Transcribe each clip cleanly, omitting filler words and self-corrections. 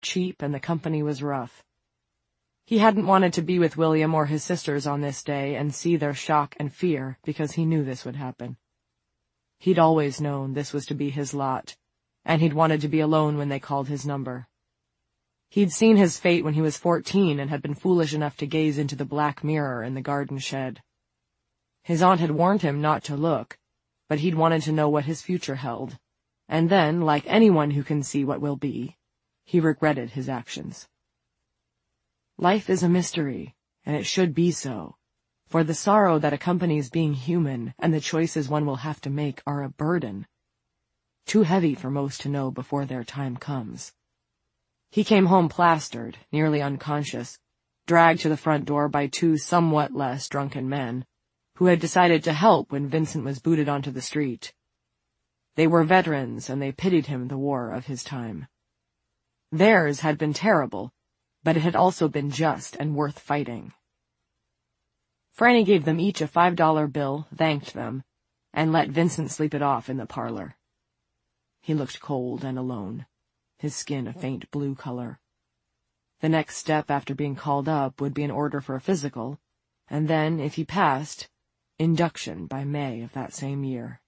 cheap, and the company was rough. He hadn't wanted to be with William or his sisters on this day and see their shock and fear, because he knew this would happen. He'd always known this was to be his lot, and he'd wanted to be alone when they called his number. He'd seen his fate when he was 14 and had been foolish enough to gaze into the black mirror in the garden shed. His aunt had warned him not to look, but he'd wanted to know what his future held, and then, like anyone who can see what will be, he regretted his actions. Life is a mystery, and it should be so, for the sorrow that accompanies being human and the choices one will have to make are a burden, too heavy for most to know before their time comes. He came home plastered, nearly unconscious, dragged to the front door by two somewhat less drunken men, who had decided to help when Vincent was booted onto the street. They were veterans, and they pitied him the war of his time. Theirs had been terrible, but it had also been just and worth fighting. Franny gave them each a $5 bill, thanked them, and let Vincent sleep it off in the parlor. He looked cold and alone, his skin a faint blue color. The next step after being called up would be an order for a physical, and then, if he passed, induction by May of that same year.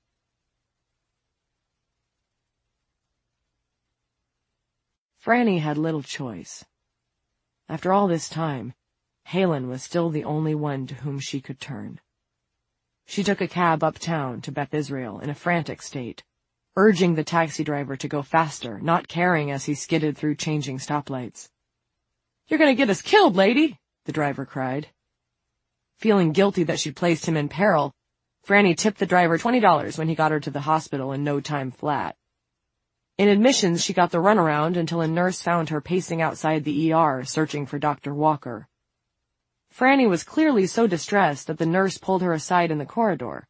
Franny had little choice. After all this time, Helen was still the only one to whom she could turn. She took a cab uptown to Beth Israel in a frantic state, urging the taxi driver to go faster, not caring as he skidded through changing stoplights. "You're going to get us killed, lady," the driver cried. Feeling guilty that she'd placed him in peril, Franny tipped the driver $20 when he got her to the hospital in no time flat. In admissions, she got the runaround until a nurse found her pacing outside the ER, searching for Dr. Walker. Franny was clearly so distressed that the nurse pulled her aside in the corridor.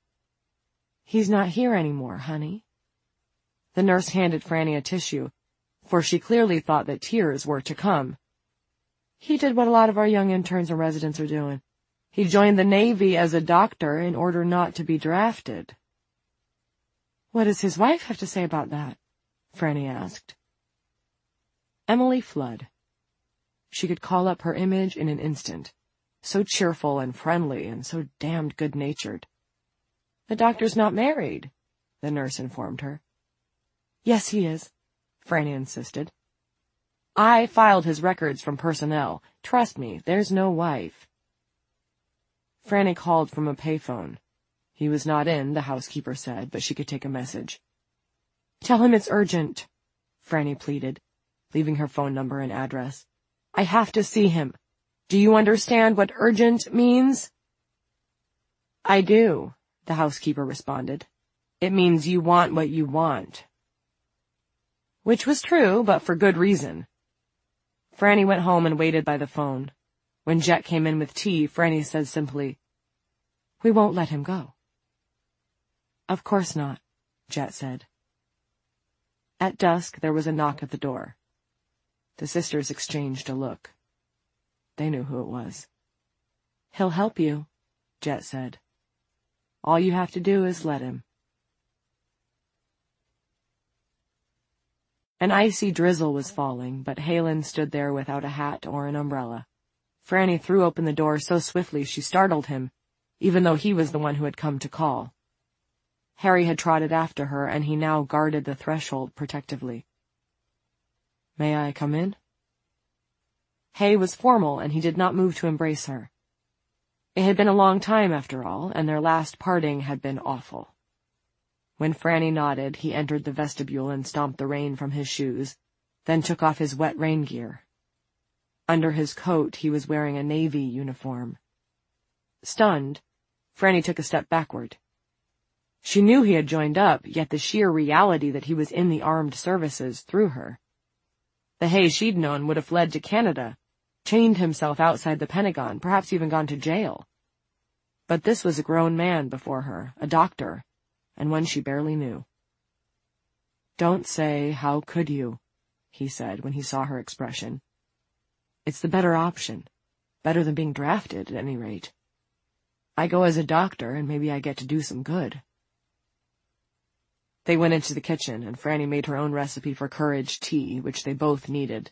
"He's not here anymore, honey." The nurse handed Franny a tissue, for she clearly thought that tears were to come. "He did what a lot of our young interns and residents are doing. He joined the Navy as a doctor in order not to be drafted." "What does his wife have to say about that?" Franny asked. Emily Flood. She could call up her image in an instant, so cheerful and friendly and so damned good-natured. "The doctor's not married," the nurse informed her. "Yes, he is," Franny insisted. "I filed his records from personnel. Trust me, there's no wife." Franny called from a payphone. He was not in, the housekeeper said, but she could take a message. "Tell him it's urgent," Franny pleaded, leaving her phone number and address. "I have to see him. Do you understand what urgent means?" "I do," the housekeeper responded. "It means you want what you want." Which was true, but for good reason. Franny went home and waited by the phone. When Jet came in with tea, Franny said simply, "We won't let him go." "Of course not," Jet said. At dusk, there was a knock at the door. The sisters exchanged a look. They knew who it was. "He'll help you," Jet said. "All you have to do is let him." An icy drizzle was falling, but Helen stood there without a hat or an umbrella. Franny threw open the door so swiftly she startled him, even though he was the one who had come to call. Harry had trotted after her, and he now guarded the threshold protectively. "May I come in?" Hay was formal, and he did not move to embrace her. It had been a long time, after all, and their last parting had been awful. When Franny nodded, he entered the vestibule and stomped the rain from his shoes, then took off his wet rain gear. Under his coat, he was wearing a Navy uniform. Stunned, Franny took a step backward. She knew he had joined up, yet the sheer reality that he was in the armed services threw her. The Hay she'd known would have fled to Canada, chained himself outside the Pentagon, perhaps even gone to jail. But this was a grown man before her, a doctor, and one she barely knew. "Don't say, 'How could you?'" he said when he saw her expression. "It's the better option, better than being drafted, at any rate. I go as a doctor, and maybe I get to do some good." They went into the kitchen, and Franny made her own recipe for courage tea, which they both needed.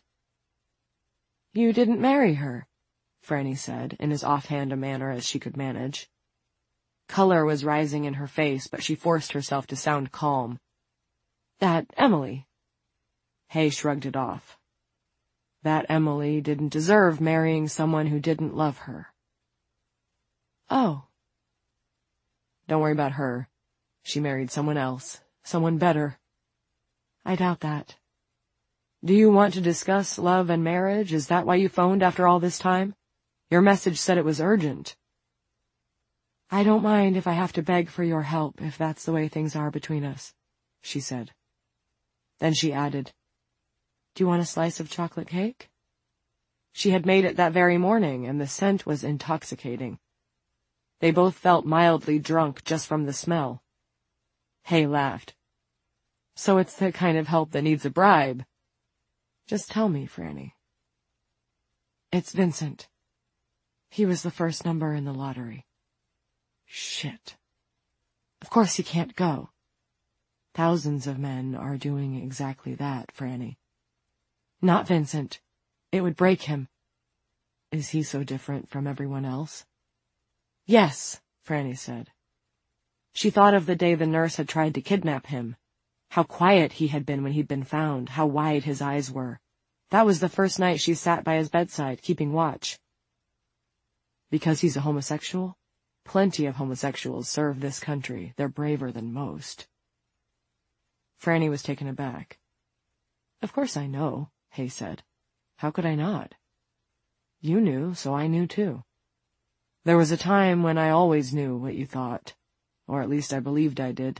"You didn't marry her," Franny said, in as offhand a manner as she could manage. Color was rising in her face, but she forced herself to sound calm. "That Emily." Hay shrugged it off. That Emily didn't deserve marrying someone who didn't love her. "Oh." "Don't worry about her. She married someone else. Someone better." "I doubt that." "Do you want to discuss love and marriage? Is that why you phoned after all this time? Your message said it was urgent." "I don't mind if I have to beg for your help, if that's the way things are between us," she said. Then she added, "Do you want a slice of chocolate cake?" She had made it that very morning, and the scent was intoxicating. They both felt mildly drunk just from the smell. Hay laughed. "So it's the kind of help that needs a bribe. Just tell me, Franny." "It's Vincent. He was the first number in the lottery." "Shit. Of course he can't go." "Thousands of men are doing exactly that, Franny." "Not Vincent. It would break him." "Is he so different from everyone else?" "Yes," Franny said. She thought of the day the nurse had tried to kidnap him. How quiet he had been when he'd been found, how wide his eyes were. That was the first night she sat by his bedside, keeping watch. "Because he's a homosexual? Plenty of homosexuals serve this country. They're braver than most." Franny was taken aback. "Of course I know," Hay said. "How could I not? You knew, so I knew too. There was a time when I always knew what you thought, or at least I believed I did."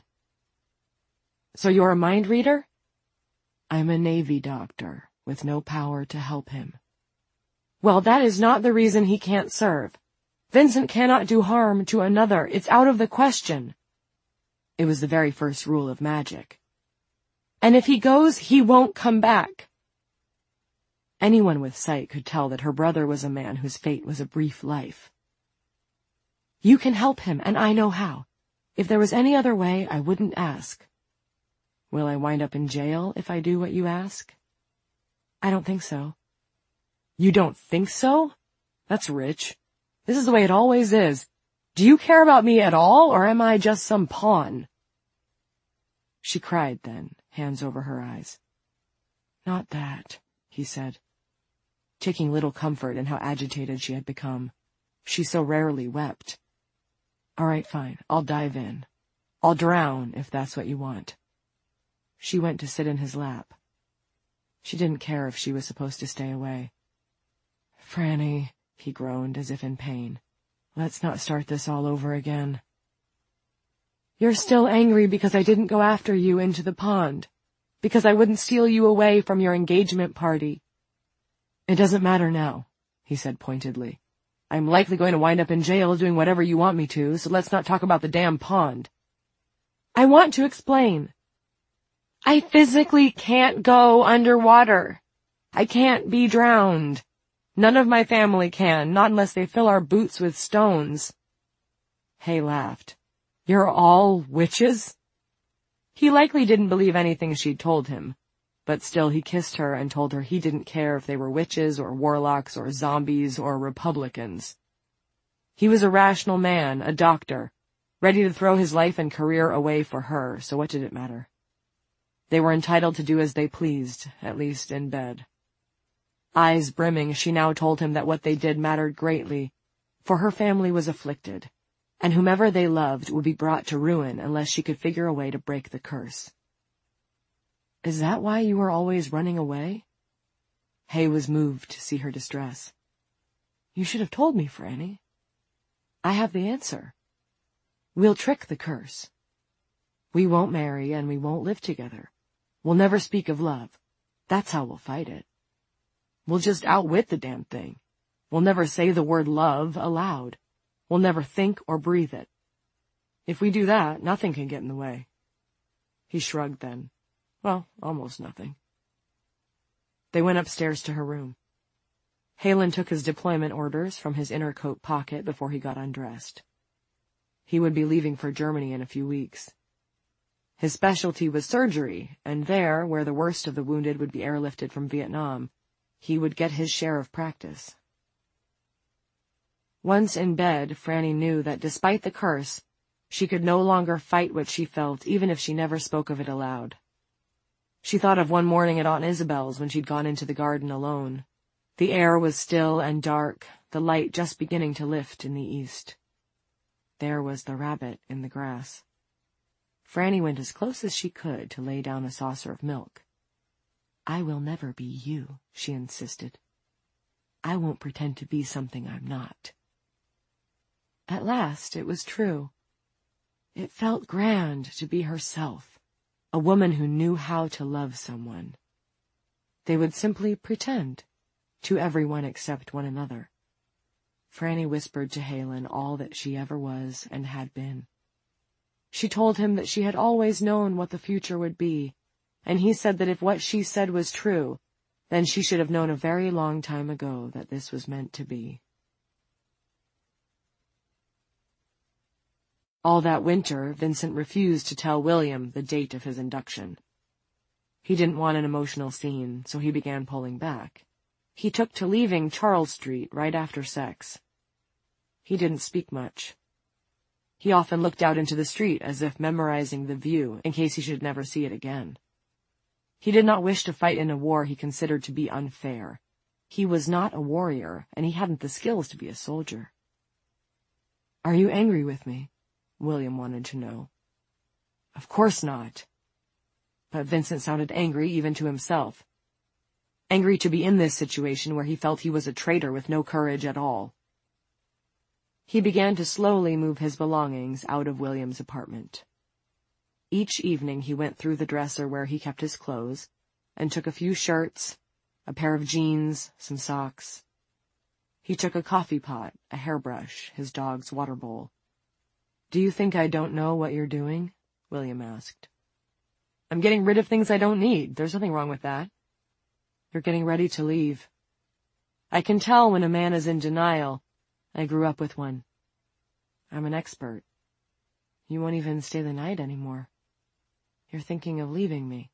"So you're a mind reader?" "I'm a Navy doctor, with no power to help him." "Well, that is not the reason he can't serve. Vincent cannot do harm to another. It's out of the question." "It was the very first rule of magic." "And if he goes, he won't come back." Anyone with sight could tell that her brother was a man whose fate was a brief life. "You can help him, and I know how. If there was any other way, I wouldn't ask." "Will I wind up in jail if I do what you ask?" "I don't think so." "You don't think so? That's rich. This is the way it always is. Do you care about me at all, or am I just some pawn?" She cried then, hands over her eyes. "Not that," he said, taking little comfort in how agitated she had become. She so rarely wept. "All right, fine, I'll dive in. I'll drown, if that's what you want." She went to sit in his lap. She didn't care if she was supposed to stay away. "Franny," he groaned, as if in pain. "Let's not start this all over again." "You're still angry because I didn't go after you into the pond, because I wouldn't steal you away from your engagement party." "It doesn't matter now," he said pointedly. "I'm likely going to wind up in jail doing whatever you want me to, so let's not talk about the damn pond." "I want to explain. I physically can't go underwater. I can't be drowned. None of my family can, not unless they fill our boots with stones." Hay laughed. "You're all witches?" He likely didn't believe anything she'd told him, but still he kissed her and told her he didn't care if they were witches or warlocks or zombies or Republicans. He was a rational man, a doctor, ready to throw his life and career away for her, so what did it matter? They were entitled to do as they pleased, at least in bed. Eyes brimming, she now told him that what they did mattered greatly, for her family was afflicted, and whomever they loved would be brought to ruin unless she could figure a way to break the curse. "Is that why you were always running away?" Hay was moved to see her distress. "You should have told me, Franny. I have the answer. We'll trick the curse. We won't marry and we won't live together. We'll never speak of love. That's how we'll fight it. We'll just outwit the damn thing. We'll never say the word love aloud. We'll never think or breathe it. If we do that, nothing can get in the way." He shrugged then. Well, almost nothing. They went upstairs to her room. Halen took his deployment orders from his inner coat pocket before he got undressed. He would be leaving for Germany in a few weeks. His specialty was surgery, and there, where the worst of the wounded would be airlifted from Vietnam, he would get his share of practice. Once in bed, Franny knew that despite the curse, she could no longer fight what she felt, even if she never spoke of it aloud. She thought of one morning at Aunt Isabel's when she'd gone into the garden alone. The air was still and dark, the light just beginning to lift in the east. There was the rabbit in the grass. Franny went as close as she could to lay down a saucer of milk. "I will never be you," she insisted. "I won't pretend to be something I'm not." At last, it was true. It felt grand to be herself, a woman who knew how to love someone. They would simply pretend, to everyone except one another. Franny whispered to Halen all that she ever was and had been. She told him that she had always known what the future would be, and he said that if what she said was true, then she should have known a very long time ago that this was meant to be. All that winter, Vincent refused to tell William the date of his induction. He didn't want an emotional scene, so he began pulling back. He took to leaving Charles Street right after sex. He didn't speak much. He often looked out into the street as if memorizing the view in case he should never see it again. He did not wish to fight in a war he considered to be unfair. He was not a warrior, and he hadn't the skills to be a soldier. "Are you angry with me?" William wanted to know. Of course not. But Vincent sounded angry even to himself. Angry to be in this situation where he felt he was a traitor with no courage at all. He began to slowly move his belongings out of William's apartment. Each evening he went through the dresser where he kept his clothes, and took a few shirts, a pair of jeans, some socks. He took a coffee pot, a hairbrush, his dog's water bowl. "Do you think I don't know what you're doing?" William asked. "I'm getting rid of things I don't need. There's nothing wrong with that." "You're getting ready to leave. I can tell when a man is in denial. I grew up with one. I'm an expert. You won't even stay the night anymore. You're thinking of leaving me."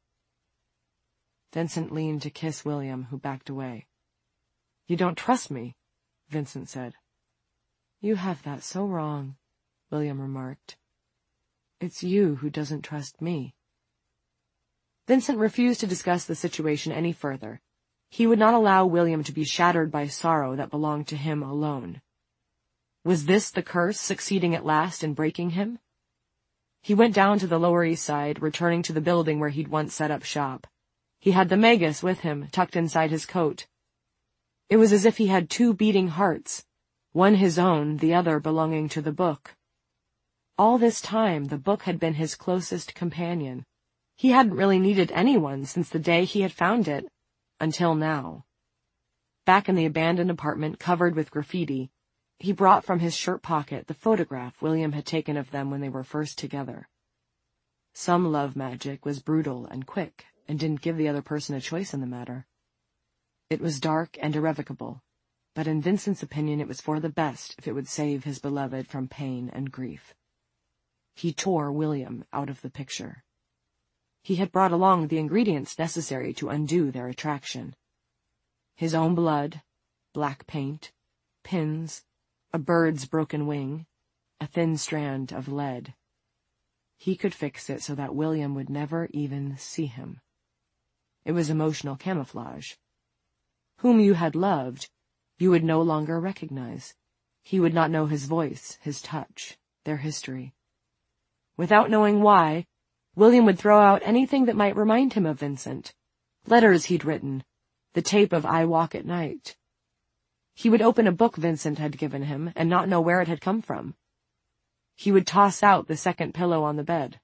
Vincent leaned to kiss William, who backed away. "You don't trust me," Vincent said. "You have that so wrong," William remarked. "It's you who doesn't trust me." Vincent refused to discuss the situation any further. He would not allow William to be shattered by sorrow that belonged to him alone. Was this the curse succeeding at last in breaking him? He went down to the Lower East Side, returning to the building where he'd once set up shop. He had the Magus with him, tucked inside his coat. It was as if he had two beating hearts, one his own, the other belonging to the book. All this time, the book had been his closest companion. He hadn't really needed anyone since the day he had found it, until now. Back in the abandoned apartment covered with graffiti, he brought from his shirt pocket the photograph William had taken of them when they were first together. Some love magic was brutal and quick, and didn't give the other person a choice in the matter. It was dark and irrevocable, but in Vincent's opinion it was for the best if it would save his beloved from pain and grief. He tore William out of the picture. He had brought along the ingredients necessary to undo their attraction. His own blood, black paint, pins, a bird's broken wing, a thin strand of lead. He could fix it so that William would never even see him. It was emotional camouflage. Whom you had loved, you would no longer recognize. He would not know his voice, his touch, their history. Without knowing why, William would throw out anything that might remind him of Vincent. Letters he'd written, the tape of I Walk at Night. He would open a book Vincent had given him and not know where it had come from. He would toss out the second pillow on the bed.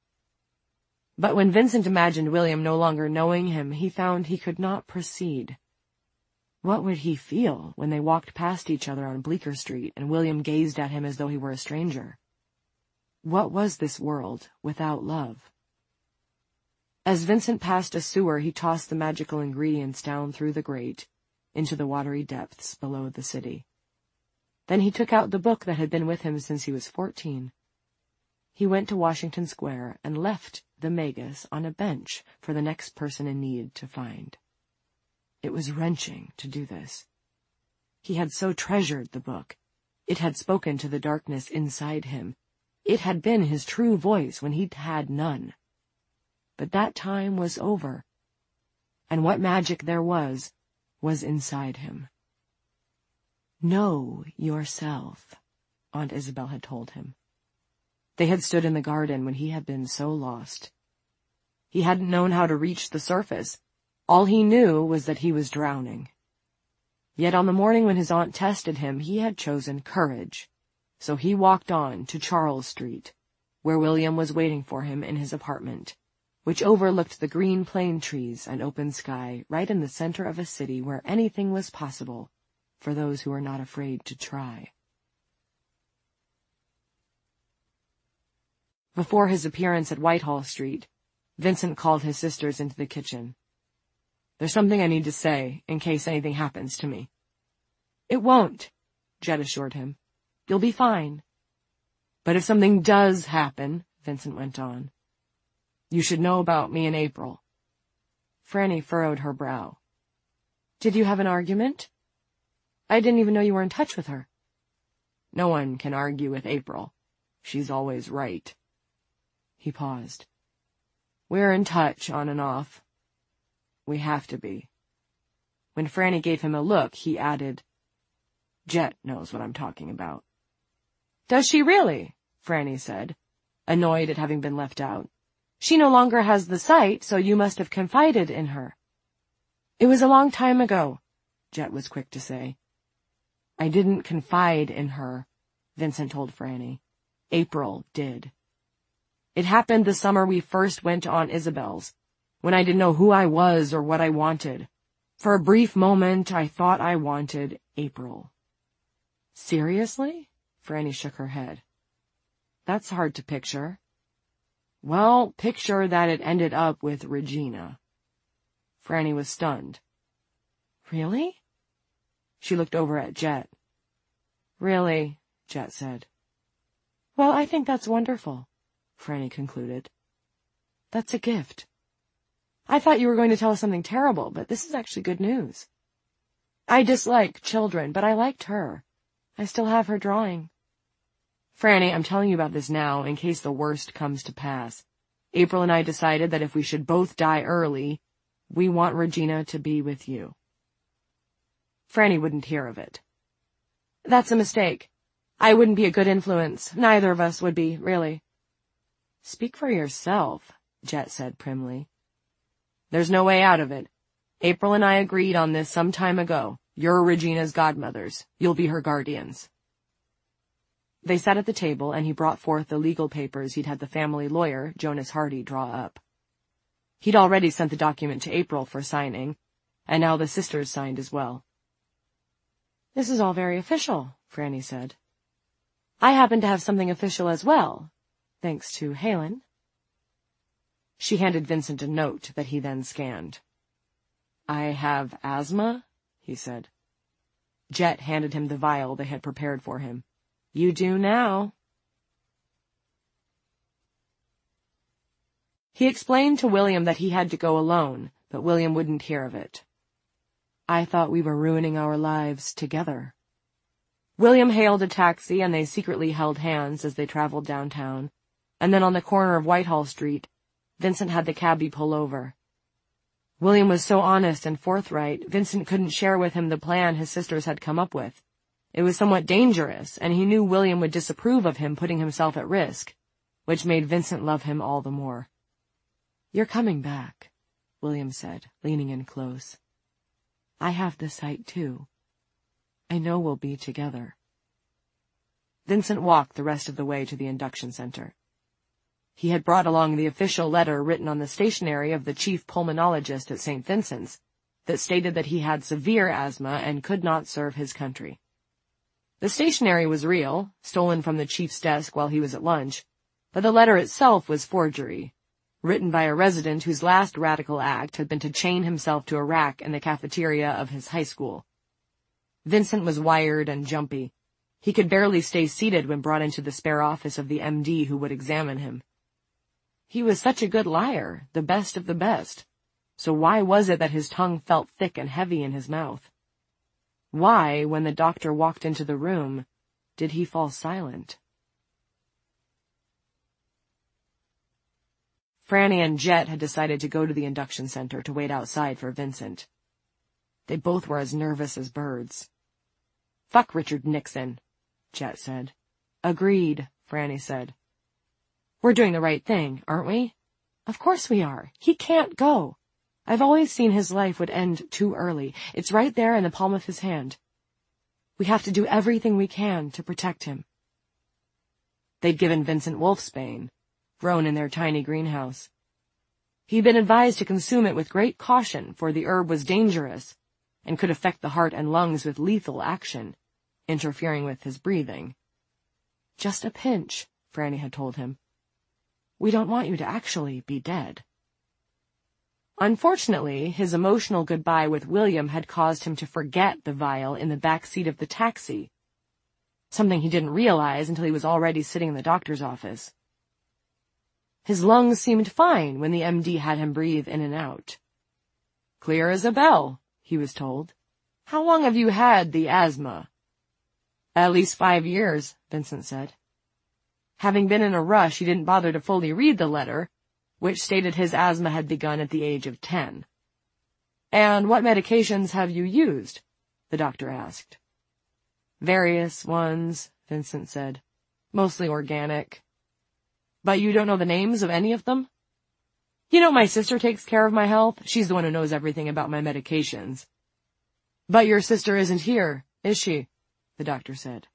But when Vincent imagined William no longer knowing him, he found he could not proceed. What would he feel when they walked past each other on Bleecker Street and William gazed at him as though he were a stranger? What was this world without love? As Vincent passed a sewer, he tossed the magical ingredients down through the grate, into the watery depths below the city. Then he took out the book that had been with him since he was 14. He went to Washington Square and left the Magus on a bench for the next person in need to find. It was wrenching to do this. He had so treasured the book. It had spoken to the darkness inside him. It had been his true voice when he'd had none. But that time was over, and what magic there was inside him. Know yourself, Aunt Isabel had told him. They had stood in the garden when he had been so lost. He hadn't known how to reach the surface. All he knew was that he was drowning. Yet on the morning when his aunt tested him, he had chosen courage. So he walked on to Charles Street, where William was waiting for him in his apartment, which overlooked the green plane trees and open sky right in the center of a city where anything was possible for those who were not afraid to try. Before his appearance at Whitehall Street, Vincent called his sisters into the kitchen. "There's something I need to say, in case anything happens to me." "It won't," Jet assured him. "You'll be fine." "But if something does happen," Vincent went on, "you should know about me in April." Franny furrowed her brow. "Did you have an argument? I didn't even know you were in touch with her." "No one can argue with April. She's always right." He paused. "We're in touch, on and off. We have to be." When Franny gave him a look, he added, "Jet knows what I'm talking about." "Does she really?" Franny said, annoyed at having been left out. "She no longer has the sight, so you must have confided in her." "It was a long time ago," Jet was quick to say. "I didn't confide in her," Vincent told Franny. "April did. It happened the summer we first went to Aunt Isabel's, when I didn't know who I was or what I wanted. For a brief moment, I thought I wanted April." "Seriously?" Franny shook her head. "That's hard to picture." "Well, picture that it ended up with Regina." Franny was stunned. "Really?" She looked over at Jet. "Really," Jet said. "Well, I think that's wonderful," Franny concluded. "That's a gift. I thought you were going to tell us something terrible, but this is actually good news. I dislike children, but I liked her. I still have her drawing." "Franny, I'm telling you about this now in case the worst comes to pass. April and I decided that if we should both die early, we want Regina to be with you." Franny wouldn't hear of it. "That's a mistake. I wouldn't be a good influence. Neither of us would be, really." "Speak for yourself," Jet said primly. "There's no way out of it. April and I agreed on this some time ago. You're Regina's godmothers. You'll be her guardians." They sat at the table, and he brought forth the legal papers he'd had the family lawyer, Jonas Hardy, draw up. He'd already sent the document to April for signing, and now the sisters signed as well. "This is all very official," Franny said. "I happen to have something official as well, thanks to Halen." She handed Vincent a note that he then scanned. "I have asthma," he said. Jet handed him the vial they had prepared for him. "You do now." He explained to William that he had to go alone, but William wouldn't hear of it. "I thought we were ruining our lives together." William hailed a taxi, and they secretly held hands as they traveled downtown, and then on the corner of Whitehall Street, Vincent had the cabbie pull over. William was so honest and forthright, Vincent couldn't share with him the plan his sisters had come up with. It was somewhat dangerous, and he knew William would disapprove of him putting himself at risk, which made Vincent love him all the more. "You're coming back," William said, leaning in close. "I have the sight, too. I know we'll be together." Vincent walked the rest of the way to the induction center. He had brought along the official letter written on the stationery of the chief pulmonologist at St. Vincent's that stated that he had severe asthma and could not serve his country. The stationery was real, stolen from the chief's desk while he was at lunch, but the letter itself was forgery, written by a resident whose last radical act had been to chain himself to a rack in the cafeteria of his high school. Vincent was wired and jumpy. He could barely stay seated when brought into the spare office of the MD who would examine him. He was such a good liar, the best of the best. So why was it that his tongue felt thick and heavy in his mouth? Why, when the doctor walked into the room, did he fall silent? Franny and Jet had decided to go to the induction center to wait outside for Vincent. They both were as nervous as birds. "Fuck Richard Nixon," Jet said. "Agreed," Franny said. "We're doing the right thing, aren't we?" "Of course we are. He can't go. I've always seen his life would end too early. It's right there in the palm of his hand. We have to do everything we can to protect him." They'd given Vincent wolfsbane, grown in their tiny greenhouse. He'd been advised to consume it with great caution, for the herb was dangerous and could affect the heart and lungs with lethal action, interfering with his breathing. "Just a pinch," Franny had told him. "We don't want you to actually be dead." Unfortunately, his emotional goodbye with William had caused him to forget the vial in the back seat of the taxi, something he didn't realize until he was already sitting in the doctor's office. His lungs seemed fine when the MD had him breathe in and out. "Clear as a bell," he was told. "How long have you had the asthma?" "At least 5 years," Vincent said. Having been in a rush, he didn't bother to fully read the letter, which stated his asthma had begun at the age of 10. "And what medications have you used?" the doctor asked. "Various ones," Vincent said. "Mostly organic." "But you don't know the names of any of them?" "You know, my sister takes care of my health. She's the one who knows everything about my medications." "But your sister isn't here, is she?" the doctor said.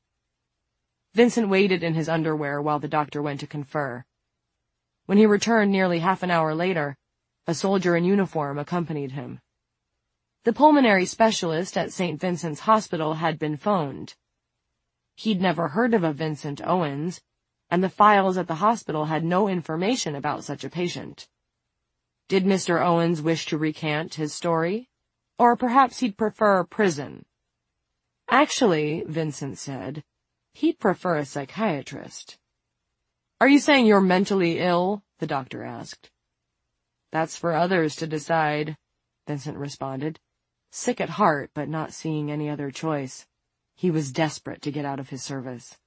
Vincent waited in his underwear while the doctor went to confer. When he returned nearly half an hour later, a soldier in uniform accompanied him. The pulmonary specialist at St. Vincent's Hospital had been phoned. He'd never heard of a Vincent Owens, and the files at the hospital had no information about such a patient. Did Mr. Owens wish to recant his story? Or perhaps he'd prefer prison? Actually, Vincent said, he'd prefer a psychiatrist. "Are you saying you're mentally ill?" the doctor asked. "That's for others to decide," Vincent responded, sick at heart but not seeing any other choice. He was desperate to get out of his service.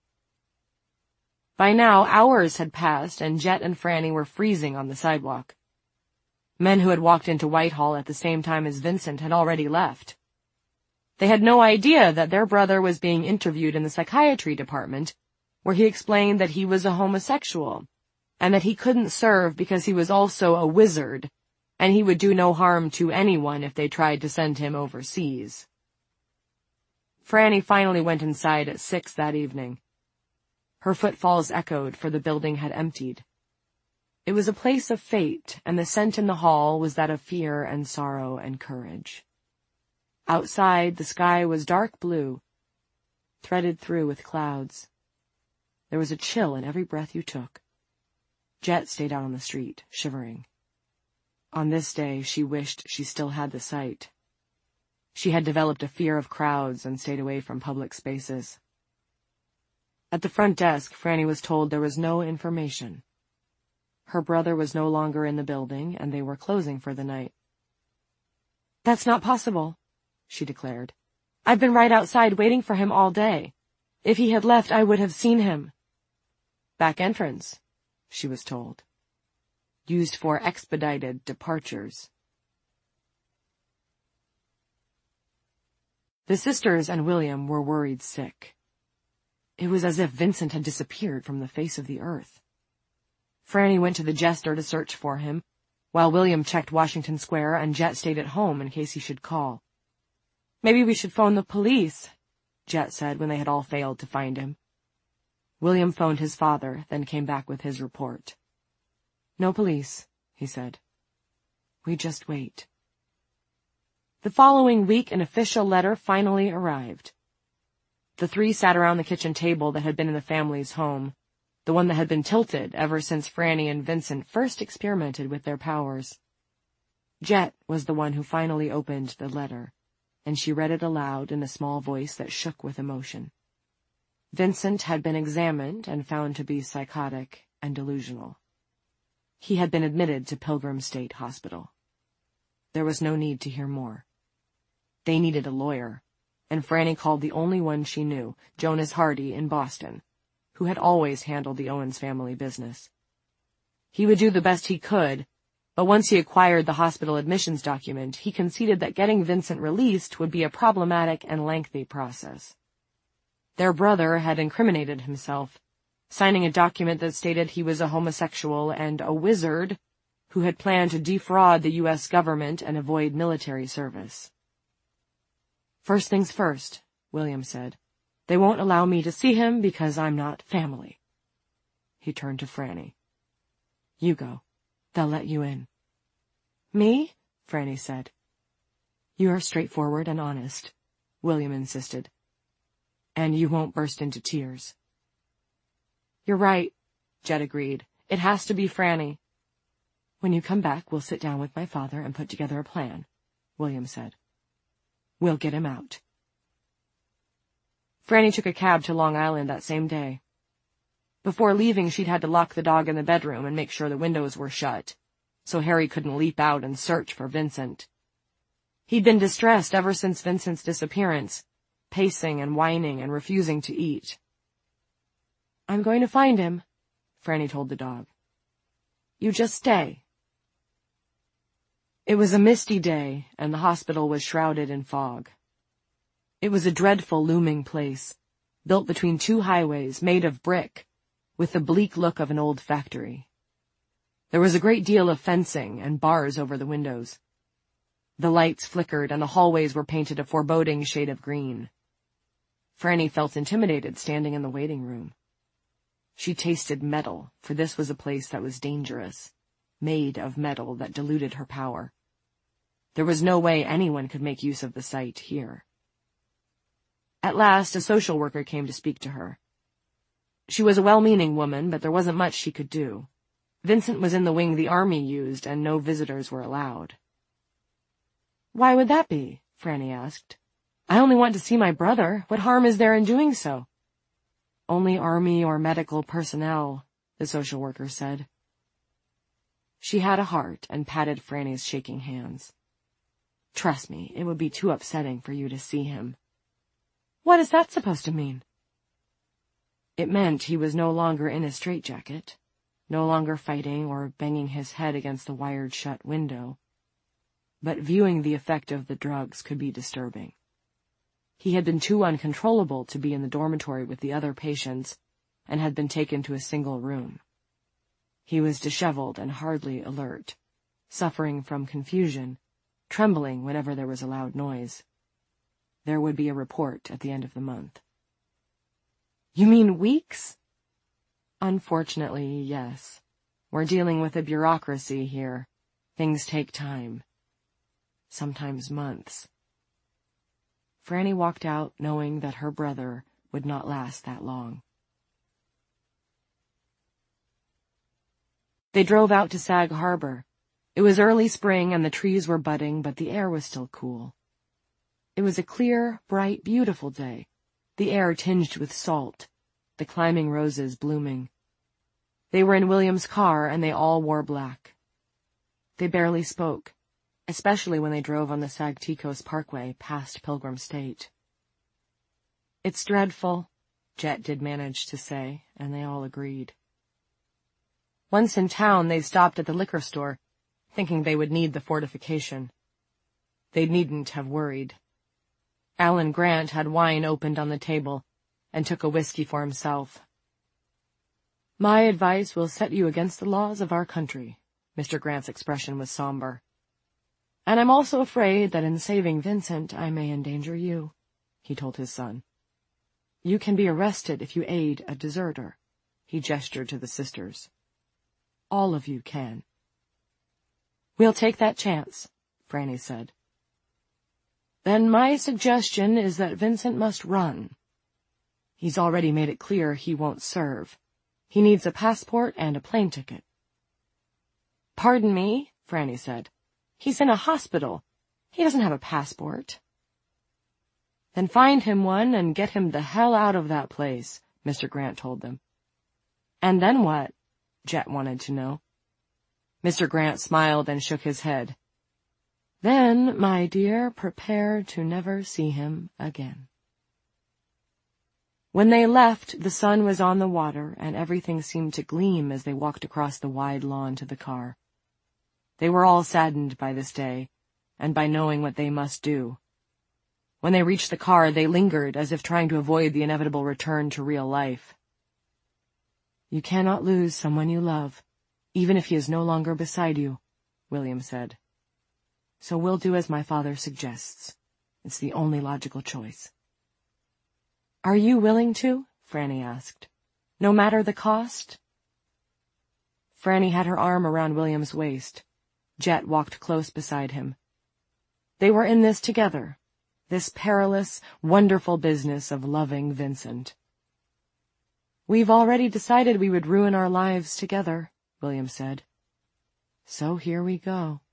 By now, hours had passed, and Jet and Franny were freezing on the sidewalk. Men who had walked into Whitehall at the same time as Vincent had already left. They had no idea that their brother was being interviewed in the psychiatry department, where he explained that he was a homosexual, and that he couldn't serve because he was also a wizard, and he would do no harm to anyone if they tried to send him overseas. Franny finally went inside at 6 that evening. Her footfalls echoed, for the building had emptied. It was a place of fate, and the scent in the hall was that of fear and sorrow and courage. Outside, the sky was dark blue, threaded through with clouds. There was a chill in every breath you took. Jet stayed out on the street, shivering. On this day, she wished she still had the sight. She had developed a fear of crowds and stayed away from public spaces. At the front desk, Franny was told there was no information. Her brother was no longer in the building, and they were closing for the night. "That's not possible," she declared. "I've been right outside waiting for him all day. If he had left, I would have seen him." "Back entrance," she was told. Used for expedited departures. The sisters and William were worried sick. It was as if Vincent had disappeared from the face of the earth. Franny went to the Jester to search for him, while William checked Washington Square and Jet stayed at home in case he should call. "Maybe we should phone the police," Jet said when they had all failed to find him. William phoned his father, then came back with his report. "No police," he said. "We just wait." The following week, an official letter finally arrived. The three sat around the kitchen table that had been in the family's home, the one that had been tilted ever since Franny and Vincent first experimented with their powers. Jet was the one who finally opened the letter, and she read it aloud in a small voice that shook with emotion. Vincent had been examined and found to be psychotic and delusional. He had been admitted to Pilgrim State Hospital. There was no need to hear more. They needed a lawyer, and Franny called the only one she knew, Jonas Hardy in Boston, who had always handled the Owens family business. He would do the best he could, but once he acquired the hospital admissions document, he conceded that getting Vincent released would be a problematic and lengthy process. Their brother had incriminated himself, signing a document that stated he was a homosexual and a wizard who had planned to defraud the U.S. government and avoid military service. "First things first," William said. "They won't allow me to see him because I'm not family." He turned to Franny. "You go. They'll let you in." "Me?" Franny said. "You are straightforward and honest," William insisted. "And you won't burst into tears." "You're right," Jet agreed. "It has to be Franny." "When you come back, we'll sit down with my father and put together a plan," William said. "We'll get him out." Franny took a cab to Long Island that same day. Before leaving, she'd had to lock the dog in the bedroom and make sure the windows were shut, so Harry couldn't leap out and search for Vincent. He'd been distressed ever since Vincent's disappearance, pacing and whining and refusing to eat. "I'm going to find him," Franny told the dog. "You just stay." It was a misty day, and the hospital was shrouded in fog. It was a dreadful looming place, built between two highways made of brick, with the bleak look of an old factory. There was a great deal of fencing and bars over the windows. The lights flickered, and the hallways were painted a foreboding shade of green. Franny felt intimidated standing in the waiting room. She tasted metal, for this was a place that was dangerous, made of metal that diluted her power. There was no way anyone could make use of the site here. At last, a social worker came to speak to her. She was a well-meaning woman, but there wasn't much she could do. Vincent was in the wing the army used, and no visitors were allowed. "Why would that be?" Franny asked. "I only want to see my brother. What harm is there in doing so?" "Only army or medical personnel," the social worker said. She had a heart and patted Franny's shaking hands. "Trust me, it would be too upsetting for you to see him." "What is that supposed to mean?" It meant he was no longer in a straitjacket, no longer fighting or banging his head against the wired-shut window. But viewing the effect of the drugs could be disturbing. He had been too uncontrollable to be in the dormitory with the other patients and had been taken to a single room. He was disheveled and hardly alert, suffering from confusion, trembling whenever there was a loud noise. There would be a report at the end of the month. "You mean weeks?" "Unfortunately, yes. We're dealing with a bureaucracy here. Things take time. Sometimes months." Franny walked out knowing that her brother would not last that long. They drove out to Sag Harbor. It was early spring and the trees were budding, but the air was still cool. It was a clear, bright, beautiful day, the air tinged with salt, the climbing roses blooming. They were in William's car, and they all wore black. They barely spoke, especially when they drove on the Sagticos Parkway past Pilgrim State. "It's dreadful," Jet did manage to say, and they all agreed. Once in town, they stopped at the liquor store, thinking they would need the fortification. They needn't have worried. Alan Grant had wine opened on the table and took a whiskey for himself. "My advice will set you against the laws of our country." Mr. Grant's expression was somber. "And I'm also afraid that in saving Vincent, I may endanger you," he told his son. "You can be arrested if you aid a deserter." He gestured to the sisters. "All of you can." "We'll take that chance," Franny said. "Then my suggestion is that Vincent must run. He's already made it clear he won't serve. He needs a passport and a plane ticket." "Pardon me," Franny said. "He's in a hospital. He doesn't have a passport." "Then find him one and get him the hell out of that place," Mr. Grant told them. "And then what?" Jet wanted to know. Mr. Grant smiled and shook his head. "Then, my dear, prepare to never see him again." When they left, the sun was on the water, and everything seemed to gleam as they walked across the wide lawn to the car. They were all saddened by this day, and by knowing what they must do. When they reached the car, they lingered, as if trying to avoid the inevitable return to real life. "You cannot lose someone you love, even if he is no longer beside you," William said. "So we'll do as my father suggests. It's the only logical choice." "Are you willing to?" Franny asked. "No matter the cost?" Franny had her arm around William's waist. Jet walked close beside him. They were in this together, this perilous, wonderful business of loving Vincent. "We've already decided we would ruin our lives together," William said. "So here we go."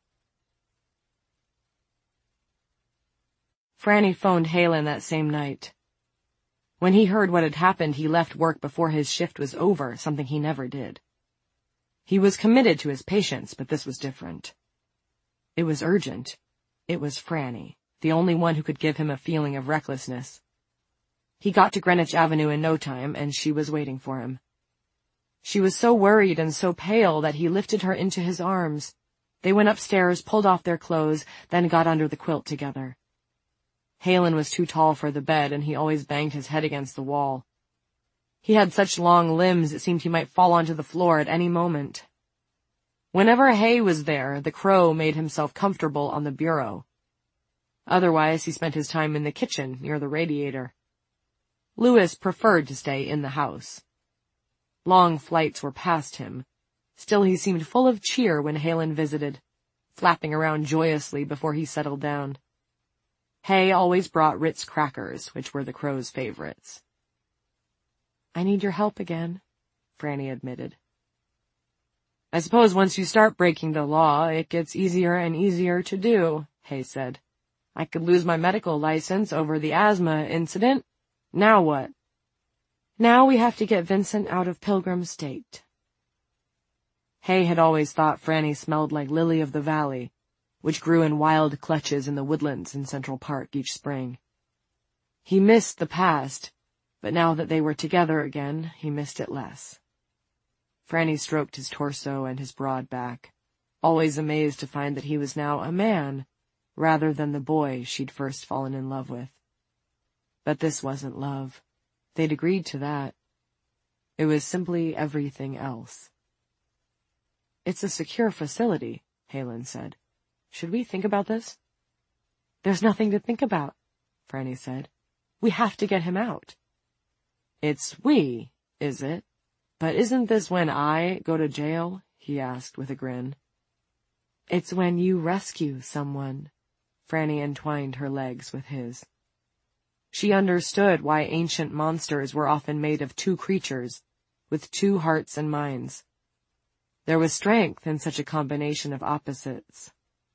Franny phoned Halen that same night. When he heard what had happened, he left work before his shift was over, something he never did. He was committed to his patients, but this was different. It was urgent. It was Franny, the only one who could give him a feeling of recklessness. He got to Greenwich Avenue in no time, and she was waiting for him. She was so worried and so pale that he lifted her into his arms. They went upstairs, pulled off their clothes, then got under the quilt together. Halen was too tall for the bed, and he always banged his head against the wall. He had such long limbs it seemed he might fall onto the floor at any moment. Whenever Hay was there, the Crow made himself comfortable on the bureau. Otherwise, he spent his time in the kitchen, near the radiator. Louis preferred to stay in the house. Long flights were past him. Still, he seemed full of cheer when Halen visited, flapping around joyously before he settled down. Hay always brought Ritz crackers, which were the Crow's favorites. "I need your help again," Franny admitted. "I suppose once you start breaking the law, it gets easier and easier to do," Hay said. "I could lose my medical license over the asthma incident. Now what?" "Now we have to get Vincent out of Pilgrim State." Hay had always thought Franny smelled like lily of the valley, which grew in wild clutches in the woodlands in Central Park each spring. He missed the past, but now that they were together again, he missed it less. Franny stroked his torso and his broad back, always amazed to find that he was now a man, rather than the boy she'd first fallen in love with. But this wasn't love. They'd agreed to that. It was simply everything else. "It's a secure facility," Halen said. "Should we think about this?" "There's nothing to think about," Franny said. "We have to get him out." "It's we, is it? But isn't this when I go to jail?" he asked with a grin. "It's when you rescue someone." Franny entwined her legs with his. She understood why ancient monsters were often made of two creatures, with two hearts and minds. There was strength in such a combination of opposites.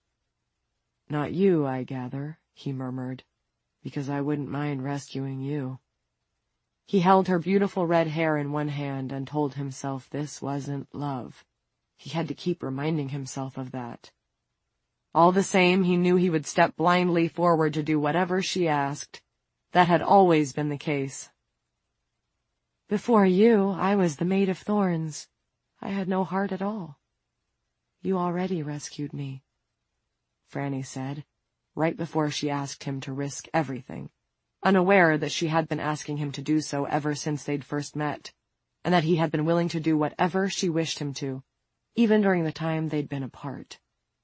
"Not you, I gather," he murmured, "because I wouldn't mind rescuing you." He held her beautiful red hair in one hand and told himself this wasn't love. He had to keep reminding himself of that. All the same, he knew he would step blindly forward to do whatever she asked. That had always been the case. "Before you, I was the Maid of Thorns. I had no heart at all. You already rescued me," Franny said, right before she asked him to risk everything, unaware that she had been asking him to do so ever since they'd first met, and that he had been willing to do whatever she wished him to, even during the time they'd been apart.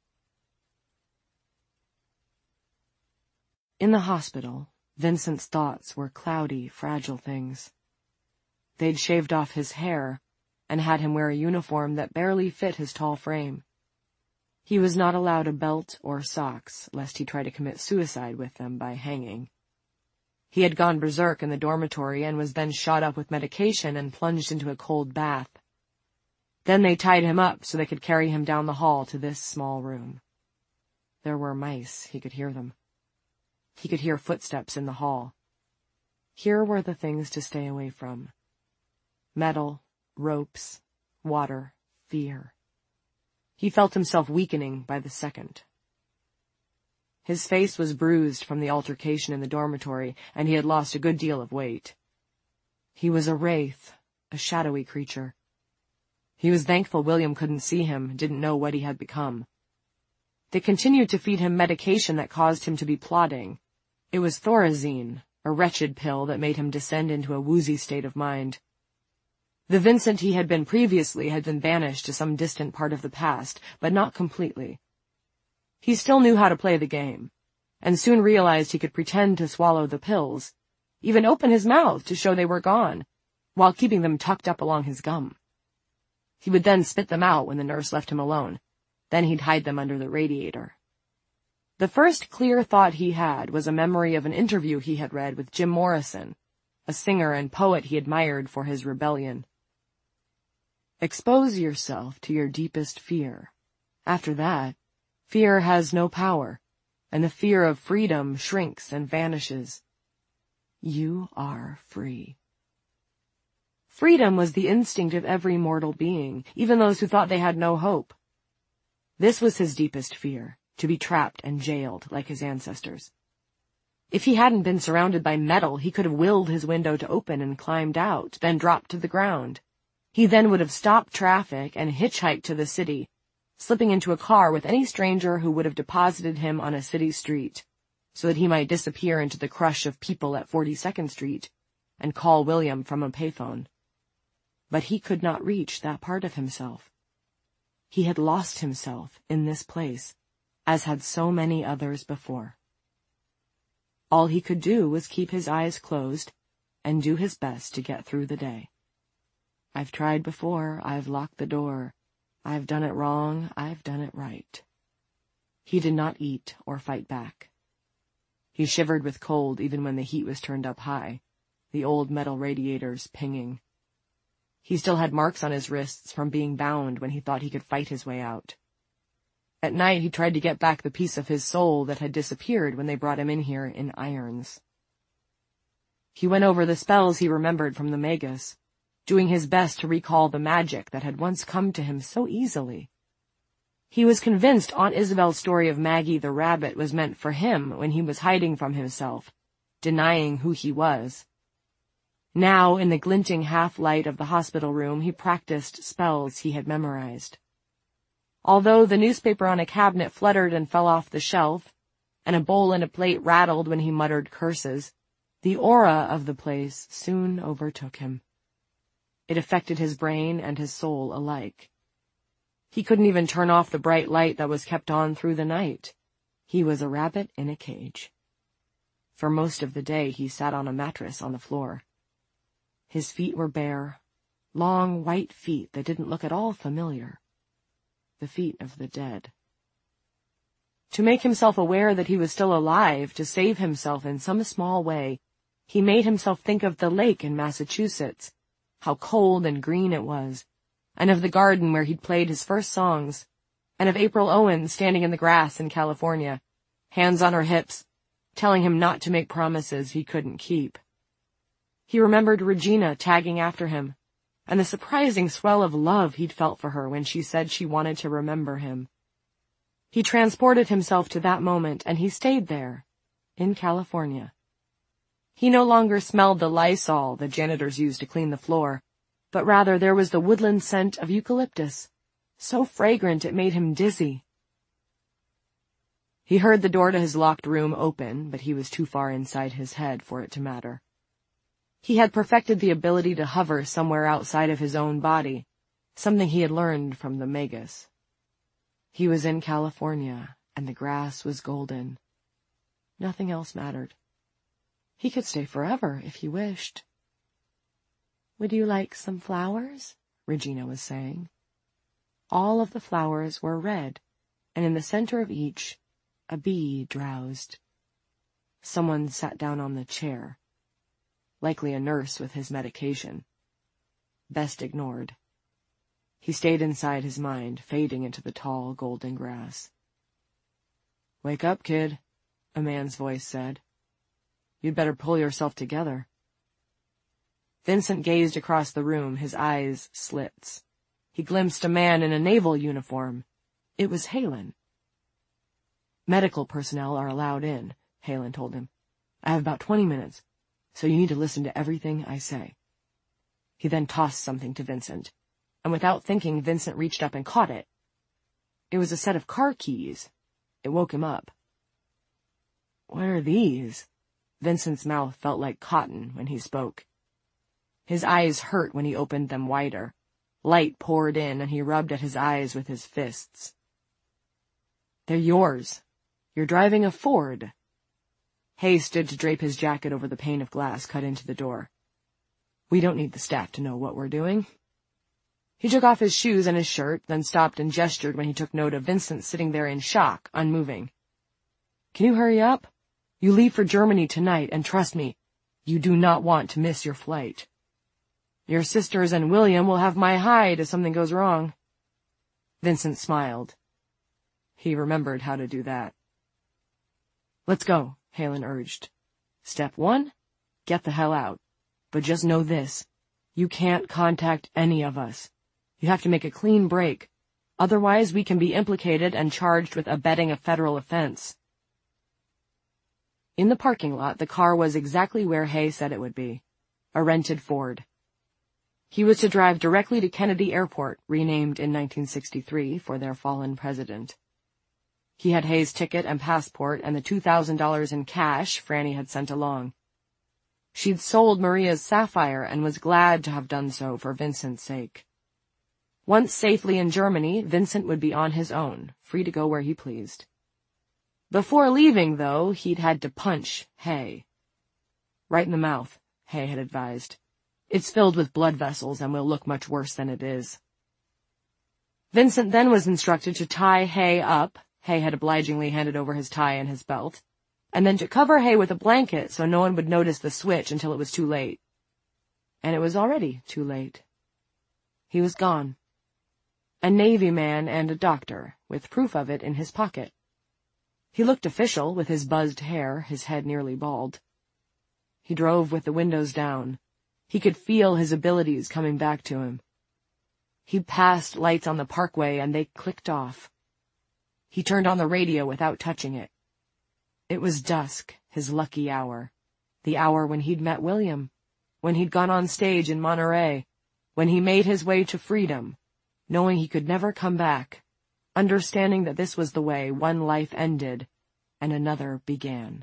In the hospital, Vincent's thoughts were cloudy, fragile things. They'd shaved off his hair and had him wear a uniform that barely fit his tall frame. He was not allowed a belt or socks, lest he try to commit suicide with them by hanging. He had gone berserk in the dormitory and was then shot up with medication and plunged into a cold bath. Then they tied him up so they could carry him down the hall to this small room. There were mice, he could hear them. He could hear footsteps in the hall. Here were the things to stay away from: metal, ropes, water, fear. He felt himself weakening by the second. His face was bruised from the altercation in the dormitory, and he had lost a good deal of weight. He was a wraith, a shadowy creature. He was thankful William couldn't see him, didn't know what he had become. They continued to feed him medication that caused him to be plodding. It was Thorazine, a wretched pill that made him descend into a woozy state of mind. The Vincent he had been previously had been banished to some distant part of the past, but not completely. He still knew how to play the game, and soon realized he could pretend to swallow the pills, even open his mouth to show they were gone, while keeping them tucked up along his gum. He would then spit them out when the nurse left him alone. Then he'd hide them under the radiator. The first clear thought he had was a memory of an interview he had read with Jim Morrison, a singer and poet he admired for his rebellion. Expose yourself to your deepest fear. After that, fear has no power, and the fear of freedom shrinks and vanishes. You are free. Freedom was the instinct of every mortal being, even those who thought they had no hope. This was his deepest fear, to be trapped and jailed like his ancestors. If he hadn't been surrounded by metal, he could have willed his window to open and climbed out, then dropped to the ground. He then would have stopped traffic and hitchhiked to the city, slipping into a car with any stranger who would have deposited him on a city street, so that he might disappear into the crush of people at 42nd Street and call William from a payphone. But he could not reach that part of himself. He had lost himself in this place, as had so many others before. All he could do was keep his eyes closed and do his best to get through the day. I've tried before, I've locked the door. I've done it wrong, I've done it right. He did not eat or fight back. He shivered with cold even when the heat was turned up high, the old metal radiators pinging. He still had marks on his wrists from being bound when he thought he could fight his way out. At night he tried to get back the piece of his soul that had disappeared when they brought him in here in irons. He went over the spells he remembered from the Magus, doing his best to recall the magic that had once come to him so easily. He was convinced Aunt Isabel's story of Maggie the rabbit was meant for him when he was hiding from himself, denying who he was. Now, in the glinting half-light of the hospital room, he practiced spells he had memorized. Although the newspaper on a cabinet fluttered and fell off the shelf, and a bowl and a plate rattled when he muttered curses, the aura of the place soon overtook him. It affected his brain and his soul alike. He couldn't even turn off the bright light that was kept on through the night. He was a rabbit in a cage. For most of the day he sat on a mattress on the floor. His feet were bare, long white feet that didn't look at all familiar. The feet of the dead. To make himself aware that he was still alive, to save himself in some small way, he made himself think of the lake in Massachusetts, how cold and green it was, and of the garden where he'd played his first songs, and of April Owen standing in the grass in California, hands on her hips, telling him not to make promises he couldn't keep. He remembered Regina tagging after him, and the surprising swell of love he'd felt for her when she said she wanted to remember him. He transported himself to that moment, and he stayed there, in California. He no longer smelled the Lysol the janitors used to clean the floor, but rather there was the woodland scent of eucalyptus, so fragrant it made him dizzy. He heard the door to his locked room open, but he was too far inside his head for it to matter. He had perfected the ability to hover somewhere outside of his own body, something he had learned from the Magus. He was in California, and the grass was golden. Nothing else mattered. He could stay forever if he wished. "Would you like some flowers?" Regina was saying. All of the flowers were red, and in the center of each, a bee drowsed. Someone sat down on the chair. Likely a nurse with his medication. Best ignored. He stayed inside his mind, fading into the tall, golden grass. "Wake up, kid," a man's voice said. "You'd better pull yourself together." Vincent gazed across the room, his eyes slits. He glimpsed a man in a naval uniform, It was Halen. Medical personnel are allowed in, Halen told him. I have about 20 minutes, so you need to listen to everything I say. He then tossed something to Vincent, and without thinking, Vincent reached up and caught it. It was a set of car keys. It woke him up. What are these? Vincent's mouth felt like cotton when he spoke. His eyes hurt when he opened them wider. Light poured in, and he rubbed at his eyes with his fists. They're yours. You're driving a Ford. Hay stood to drape his jacket over the pane of glass cut into the door. We don't need the staff to know what we're doing. He took off his shoes and his shirt, then stopped and gestured when he took note of Vincent sitting there in shock, unmoving. Can you hurry up? You leave for Germany tonight, and trust me, you do not want to miss your flight. Your sisters and William will have my hide if something goes wrong. Vincent smiled. He remembered how to do that. Let's go, Halen urged. Step 1, get the hell out. But just know this, you can't contact any of us. You have to make a clean break. Otherwise, we can be implicated and charged with abetting a federal offense. In the parking lot, the car was exactly where Hay said it would be, a rented Ford. He was to drive directly to Kennedy Airport, renamed in 1963 for their fallen president. He had Hay's ticket and passport and the $2,000 in cash Franny had sent along. She'd sold Maria's sapphire and was glad to have done so for Vincent's sake. Once safely in Germany, Vincent would be on his own, free to go where he pleased. Before leaving, though, he'd had to punch Hay. Right in the mouth, Hay had advised. It's filled with blood vessels and will look much worse than it is. Vincent then was instructed to tie Hay up. Hay had obligingly handed over his tie and his belt, and then to cover Hay with a blanket so no one would notice the switch until it was too late. And it was already too late. He was gone. A Navy man and a doctor, with proof of it in his pocket. He looked official, with his buzzed hair, his head nearly bald. He drove with the windows down. He could feel his abilities coming back to him. He passed lights on the parkway, and they clicked off. He turned on the radio without touching it. It was dusk, his lucky hour. The hour when he'd met William, when he'd gone on stage in Monterey, when he made his way to freedom, knowing he could never come back, understanding that this was the way one life ended and another began.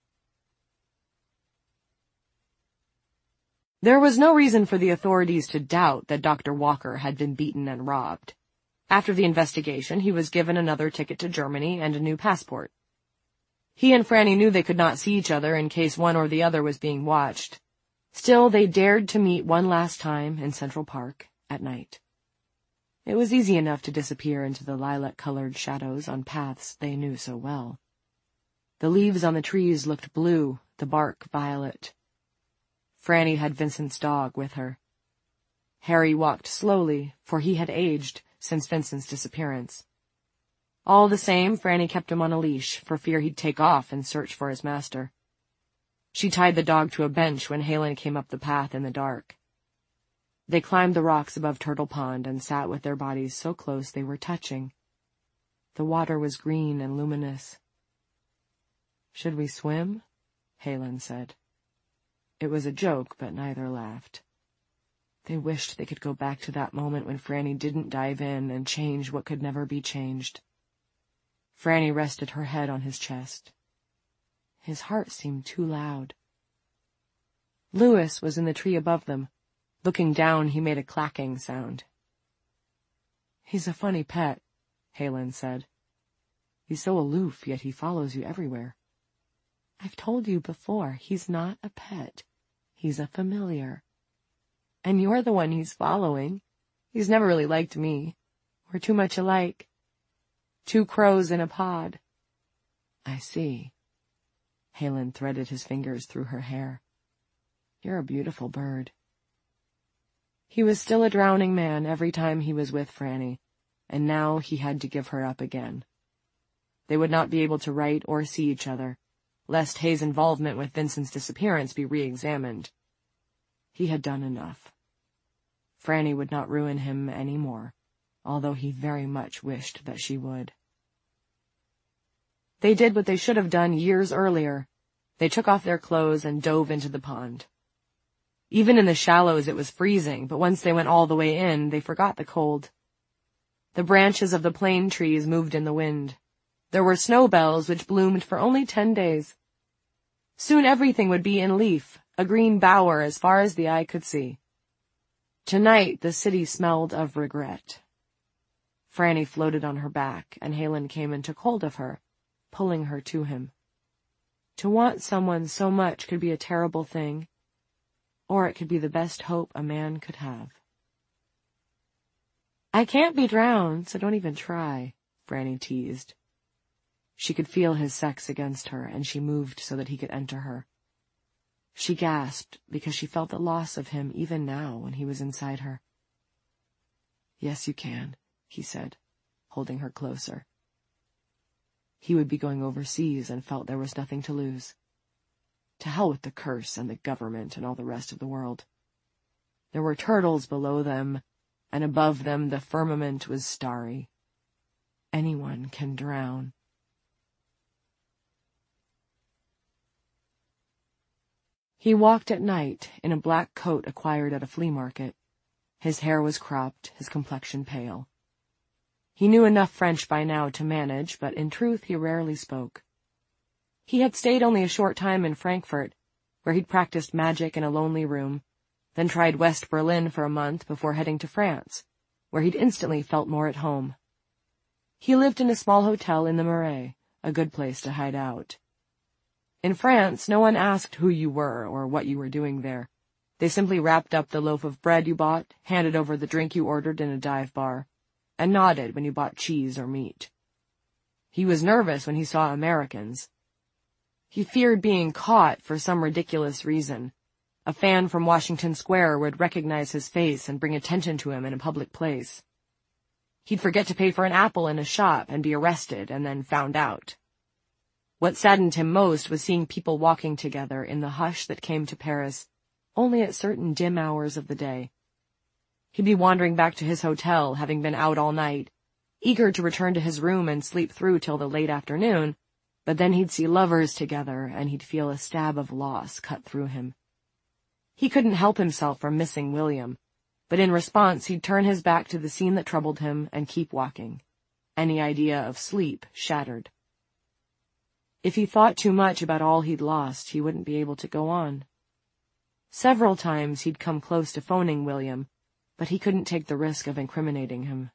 There was no reason for the authorities to doubt that Dr. Walker had been beaten and robbed. After the investigation, he was given another ticket to Germany and a new passport. He and Franny knew they could not see each other in case one or the other was being watched. Still, they dared to meet one last time in Central Park at night. It was easy enough to disappear into the lilac-colored shadows on paths they knew so well. The leaves on the trees looked blue, the bark violet. Franny had Vincent's dog with her. Harry walked slowly, for he had aged since Vincent's disappearance. All the same, Franny kept him on a leash, for fear he'd take off and search for his master. She tied the dog to a bench when Halen came up the path in the dark. They climbed the rocks above Turtle Pond and sat with their bodies so close they were touching. The water was green and luminous. "Should we swim?" Halen said. It was a joke, but neither laughed. They wished they could go back to that moment when Franny didn't dive in and change what could never be changed. Franny rested her head on his chest. His heart seemed too loud. Louis was in the tree above them. Looking down, he made a clacking sound. "He's a funny pet," Halen said. "He's so aloof, yet he follows you everywhere." "I've told you before, he's not a pet. He's a familiar. And you're the one he's following. He's never really liked me. We're too much alike. 2 crows in a pod." "I see." Halen threaded his fingers through her hair. "You're a beautiful bird." He was still a drowning man every time he was with Franny, and now he had to give her up again. They would not be able to write or see each other, lest Hay's involvement with Vincent's disappearance be re-examined. He had done enough. Franny would not ruin him any more, although he very much wished that she would. They did what they should have done years earlier. They took off their clothes and dove into the pond. Even in the shallows it was freezing, but once they went all the way in, they forgot the cold. The branches of the plane trees moved in the wind. There were snowbells which bloomed for only 10 days. Soon everything would be in leaf, a green bower as far as the eye could see. Tonight the city smelled of regret. Franny floated on her back, and Halen came and took hold of her, pulling her to him. To want someone so much could be a terrible thing, or it could be the best hope a man could have. "I can't be drowned, so don't even try," Franny teased. She could feel his sex against her, and she moved so that he could enter her. She gasped because she felt the loss of him even now when he was inside her. "Yes, you can," he said, holding her closer. He would be going overseas and felt there was nothing to lose. To hell with the curse and the government and all the rest of the world. There were turtles below them, and above them the firmament was starry. Anyone can drown. He walked at night in a black coat acquired at a flea market. His hair was cropped, his complexion pale. He knew enough French by now to manage, but in truth he rarely spoke. He had stayed only a short time in Frankfurt, where he'd practiced magic in a lonely room, then tried West Berlin for a month before heading to France, where he'd instantly felt more at home. He lived in a small hotel in the Marais, a good place to hide out. In France, no one asked who you were or what you were doing there. They simply wrapped up the loaf of bread you bought, handed over the drink you ordered in a dive bar, and nodded when you bought cheese or meat. He was nervous when he saw Americans. He feared being caught for some ridiculous reason. A fan from Washington Square would recognize his face and bring attention to him in a public place. He'd forget to pay for an apple in a shop and be arrested and then found out. What saddened him most was seeing people walking together in the hush that came to Paris only at certain dim hours of the day. He'd be wandering back to his hotel, having been out all night, eager to return to his room and sleep through till the late afternoon, but then he'd see lovers together and he'd feel a stab of loss cut through him. He couldn't help himself from missing William, but in response he'd turn his back to the scene that troubled him and keep walking. Any idea of sleep shattered. If he thought too much about all he'd lost, he wouldn't be able to go on. Several times he'd come close to phoning William, but he couldn't take the risk of incriminating him.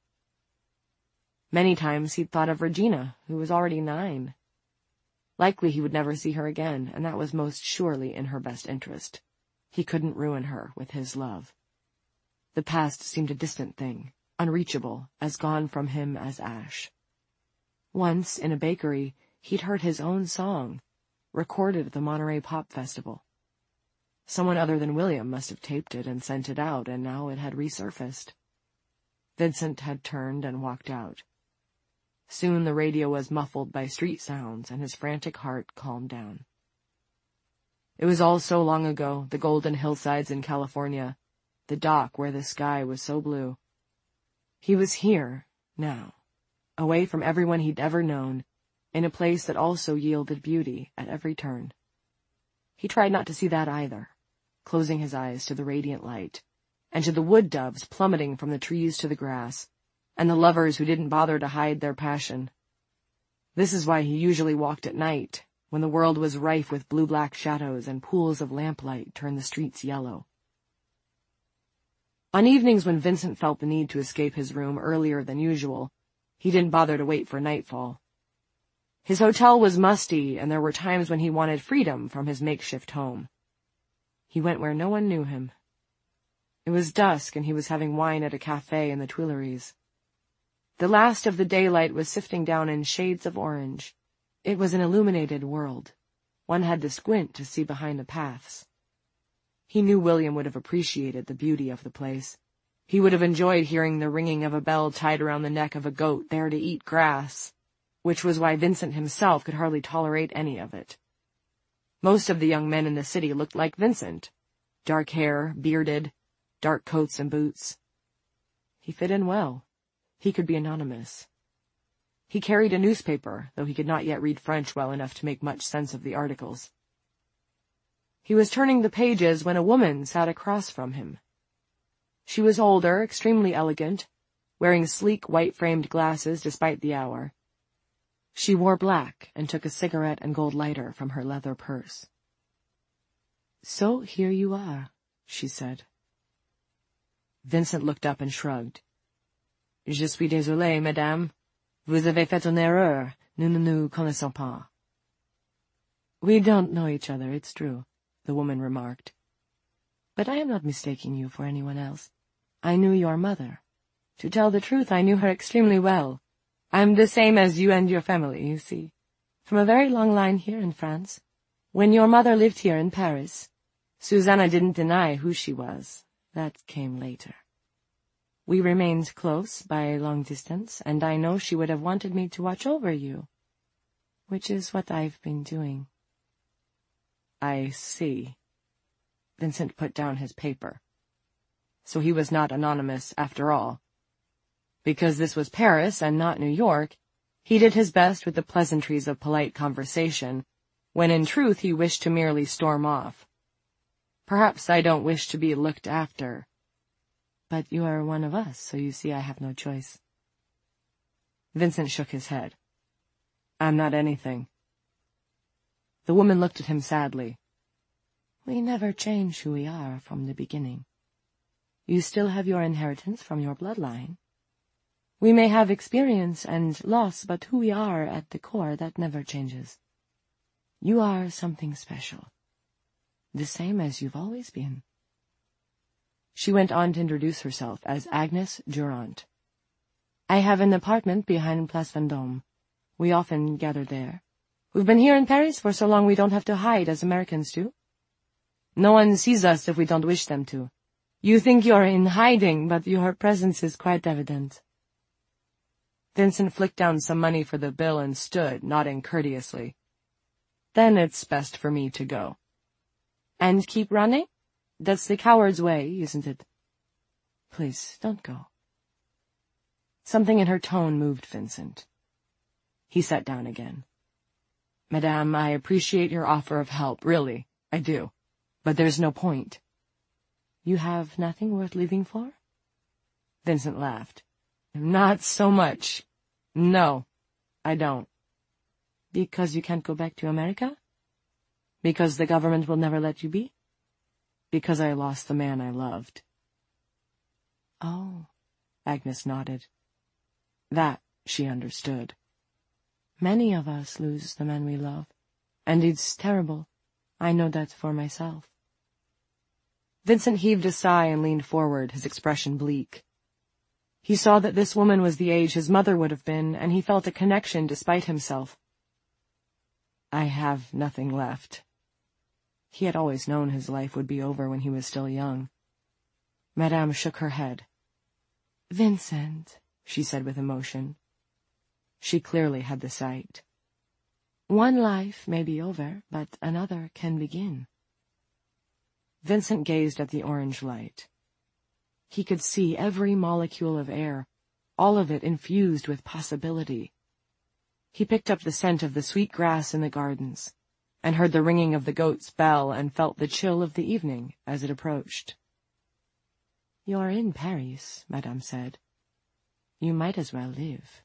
Many times he'd thought of Regina, who was already 9. Likely he would never see her again, and that was most surely in her best interest. He couldn't ruin her with his love. The past seemed a distant thing, unreachable, as gone from him as ash. Once, in a bakery, he'd heard his own song, recorded at the Monterey Pop Festival. Someone other than William must have taped it and sent it out, and now it had resurfaced. Vincent had turned and walked out. Soon the radio was muffled by street sounds, and his frantic heart calmed down. It was all so long ago, the golden hillsides in California, the dock where the sky was so blue. He was here, now, away from everyone he'd ever known, in a place that also yielded beauty at every turn. He tried not to see that either, closing his eyes to the radiant light, and to the wood doves plummeting from the trees to the grass, and the lovers who didn't bother to hide their passion. This is why he usually walked at night, when the world was rife with blue-black shadows and pools of lamplight turned the streets yellow. On evenings when Vincent felt the need to escape his room earlier than usual, he didn't bother to wait for nightfall. His hotel was musty, and there were times when he wanted freedom from his makeshift home. He went where no one knew him. It was dusk, and he was having wine at a cafe in the Tuileries. The last of the daylight was sifting down in shades of orange. It was an illuminated world. One had to squint to see behind the paths. He knew William would have appreciated the beauty of the place. He would have enjoyed hearing the ringing of a bell tied around the neck of a goat there to eat grass, which was why Vincent himself could hardly tolerate any of it. Most of the young men in the city looked like Vincent. Dark hair, bearded, dark coats and boots. He fit in well. he could be anonymous. He carried a newspaper, though he could not yet read French well enough to make much sense of the articles. He was turning the pages when a woman sat across from him. She was older, extremely elegant, wearing sleek white-framed glasses despite the hour. She wore black and took a cigarette and gold lighter from her leather purse. "So here you are," she said. Vincent looked up and shrugged. "Je suis désolé, madame. Vous avez fait une erreur. Nous ne nous connaissons pas." "We don't know each other, it's true," the woman remarked. "But I am not mistaking you for anyone else. I knew your mother. To tell the truth, I knew her extremely well. I'm the same as you and your family, you see, from a very long line here in France. When your mother lived here in Paris, Susanna didn't deny who she was. That came later. We remained close by long distance, and I know she would have wanted me to watch over you, which is what I've been doing." "I see." Vincent put down his paper. So he was not anonymous after all. Because this was Paris and not New York, he did his best with the pleasantries of polite conversation, when in truth he wished to merely storm off. "Perhaps I don't wish to be looked after." "But you are one of us, so you see I have no choice." Vincent shook his head. "I'm not anything." The woman looked at him sadly. "We never change who we are from the beginning. You still have your inheritance from your bloodline. We may have experience and loss, but who we are at the core, that never changes. You are something special, the same as you've always been." She went on to introduce herself as Agnes Durand. "I have an apartment behind Place Vendôme. We often gather there. We've been here in Paris for so long we don't have to hide as Americans do. No one sees us if we don't wish them to. You think you're in hiding, but your presence is quite evident." Vincent flicked down some money for the bill and stood, nodding courteously. "Then it's best for me to go." "And keep running? That's the coward's way, isn't it?" "Please, don't go." Something in her tone moved Vincent. He sat down again. "Madame, I appreciate your offer of help, really, I do. But there's no point." "You have nothing worth living for?" Vincent laughed. "Not so much. No, I don't." "Because you can't go back to America?" "Because the government will never let you be." "Because I lost the man I loved." "Oh," Agnes nodded. That she understood. "Many of us lose the men we love, and it's terrible. I know that for myself." Vincent heaved a sigh and leaned forward, his expression bleak. He saw that this woman was the age his mother would have been, and he felt a connection despite himself. "I have nothing left." He had always known his life would be over when he was still young. Madame shook her head. "Vincent," she said with emotion. She clearly had the sight. "One life may be over, but another can begin." Vincent gazed at the orange light. He could see every molecule of air, all of it infused with possibility. He picked up the scent of the sweet grass in the gardens, and heard the ringing of the goat's bell and felt the chill of the evening as it approached. "You're in Paris," Madame said. "You might as well live."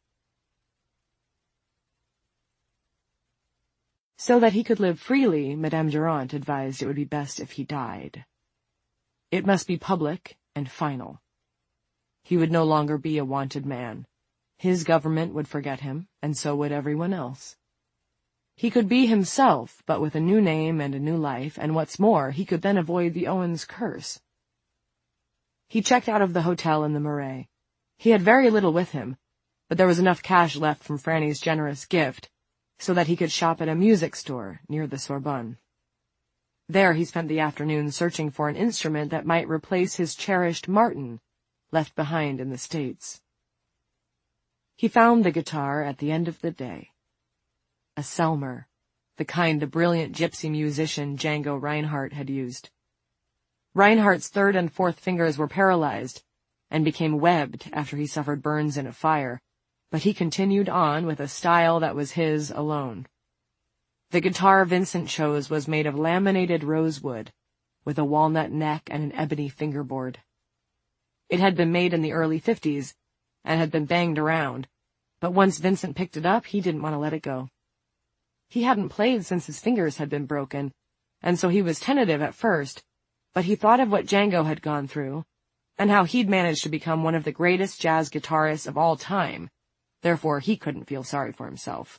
So that he could live freely, Madame Durand advised it would be best if he died. It must be public and final. He would no longer be a wanted man. His government would forget him, and so would everyone else. He could be himself, but with a new name and a new life, and what's more, he could then avoid the Owens curse. He checked out of the hotel in the Marais. He had very little with him, but there was enough cash left from Franny's generous gift, so that he could shop at a music store near the Sorbonne. There he spent the afternoon searching for an instrument that might replace his cherished Martin, left behind in the States. He found the guitar at the end of the day. A Selmer, the kind the brilliant gypsy musician Django Reinhardt had used. Reinhardt's third and fourth fingers were paralyzed, and became webbed after he suffered burns in a fire, but he continued on with a style that was his alone. The guitar Vincent chose was made of laminated rosewood, with a walnut neck and an ebony fingerboard. It had been made in the early 50s and had been banged around, but once Vincent picked it up, he didn't want to let it go. He hadn't played since his fingers had been broken, and so he was tentative at first, but he thought of what Django had gone through, and how he'd managed to become one of the greatest jazz guitarists of all time. Therefore, he couldn't feel sorry for himself.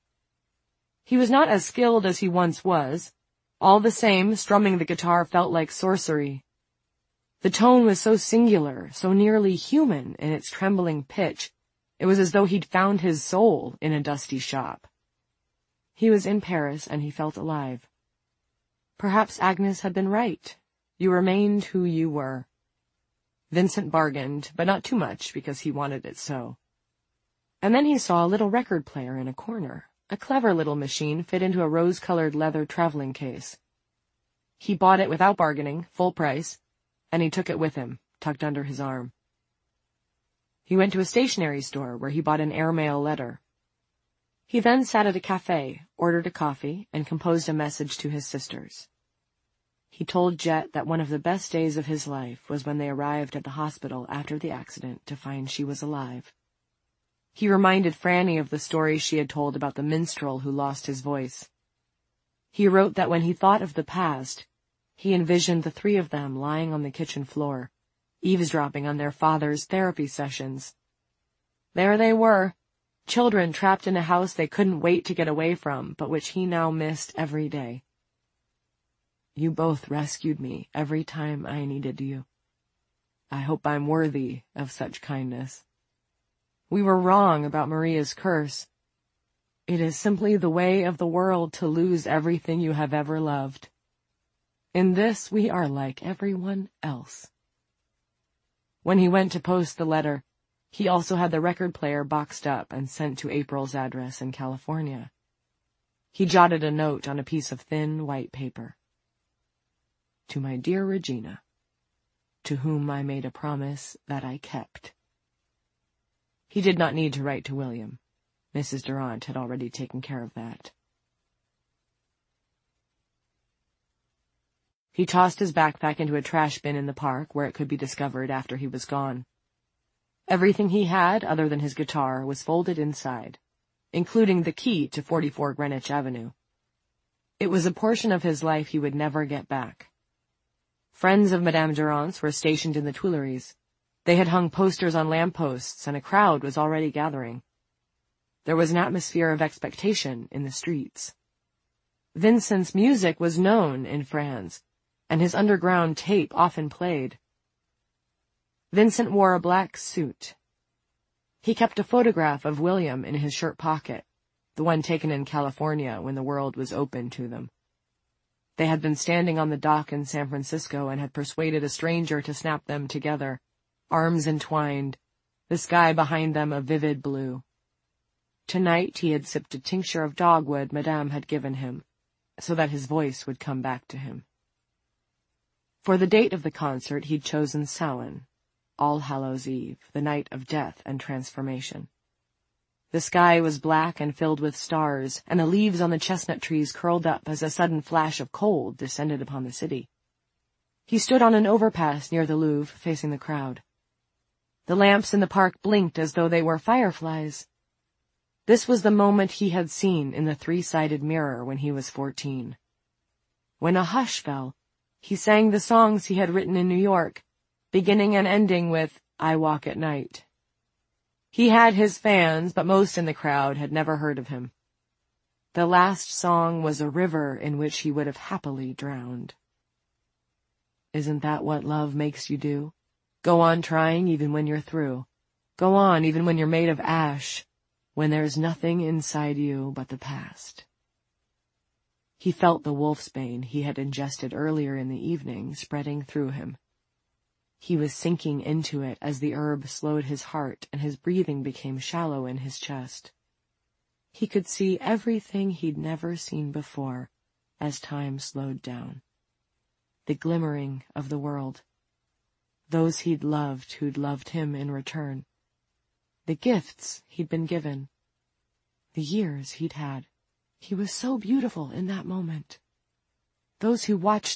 He was not as skilled as he once was. All the same, strumming the guitar felt like sorcery. The tone was so singular, so nearly human in its trembling pitch, it was as though he'd found his soul in a dusty shop. He was in Paris, and he felt alive. Perhaps Agnes had been right. You remained who you were. Vincent bargained, but not too much, because he wanted it so. And then he saw a little record player in a corner, a clever little machine fit into a rose-colored leather traveling case. He bought it without bargaining, full price, and he took it with him, tucked under his arm. He went to a stationery store where he bought an airmail letter. He then sat at a cafe, ordered a coffee, and composed a message to his sisters. He told Jet that one of the best days of his life was when they arrived at the hospital after the accident to find she was alive. He reminded Franny of the story she had told about the minstrel who lost his voice. He wrote that when he thought of the past, he envisioned the three of them lying on the kitchen floor, eavesdropping on their father's therapy sessions. There they were, children trapped in a house they couldn't wait to get away from, but which he now missed every day. You both rescued me every time I needed you. I hope I'm worthy of such kindness. We were wrong about Maria's curse. It is simply the way of the world to lose everything you have ever loved. In this we are like everyone else. When he went to post the letter, he also had the record player boxed up and sent to April's address in California. He jotted a note on a piece of thin white paper. To my dear Regina, to whom I made a promise that I kept. He did not need to write to William. Mrs. Durant had already taken care of that. He tossed his backpack into a trash bin in the park where it could be discovered after he was gone. Everything he had, other than his guitar, was folded inside, including the key to 44 Greenwich Avenue. It was a portion of his life he would never get back. Friends of Madame Durant's were stationed in the Tuileries. They had hung posters on lampposts, and a crowd was already gathering. There was an atmosphere of expectation in the streets. Vincent's music was known in France, and his underground tape often played. Vincent wore a black suit. He kept a photograph of William in his shirt pocket, the one taken in California when the world was open to them. They had been standing on the dock in San Francisco and had persuaded a stranger to snap them together, arms entwined, the sky behind them a vivid blue. Tonight he had sipped a tincture of dogwood Madame had given him, so that his voice would come back to him. For the date of the concert he'd chosen Samhain, All Hallows' Eve, the night of death and transformation. The sky was black and filled with stars, and the leaves on the chestnut trees curled up as a sudden flash of cold descended upon the city. He stood on an overpass near the Louvre, facing the crowd. The lamps in the park blinked as though they were fireflies. This was the moment he had seen in the three-sided mirror when he was 14. When a hush fell, he sang the songs he had written in New York, beginning and ending with I Walk at Night. He had his fans, but most in the crowd had never heard of him. The last song was a river in which he would have happily drowned. Isn't that what love makes you do? Go on trying even when you're through. Go on even when you're made of ash, when there's nothing inside you but the past. He felt the wolfsbane he had ingested earlier in the evening spreading through him. He was sinking into it as the herb slowed his heart and his breathing became shallow in his chest. He could see everything he'd never seen before as time slowed down. The glimmering of the world. those he'd loved who'd loved him in return, the gifts he'd been given, the years he'd had. He was so beautiful in that moment. Those who watched